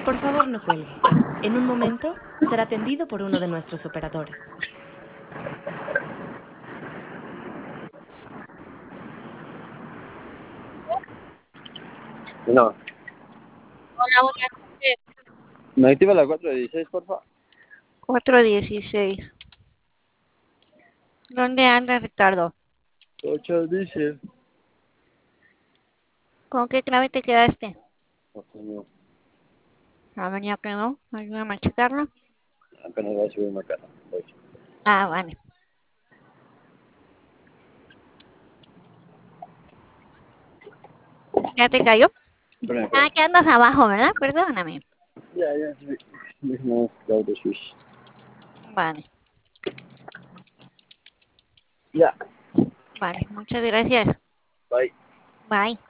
Por favor, no cuelgue. En un momento será atendido por uno de nuestros operadores. No. Hola, buenas noches. ¿Me activa la 416, porfa? 416. ¿Dónde anda Ricardo? 8 dice. ¿Con qué clave te quedaste? No, coño, A ver, ya quedó. Ayúdame a checarlo. apenas voy a subir una casa. Voy. Ah, vale. ¿Ya te cayó? Espérame, Ah, espérame. que andas abajo, ¿verdad? Perdóname. Ya, subí. Mismo auto switch. Vale, Ya. vale. Muchas gracias. Bye. Bye.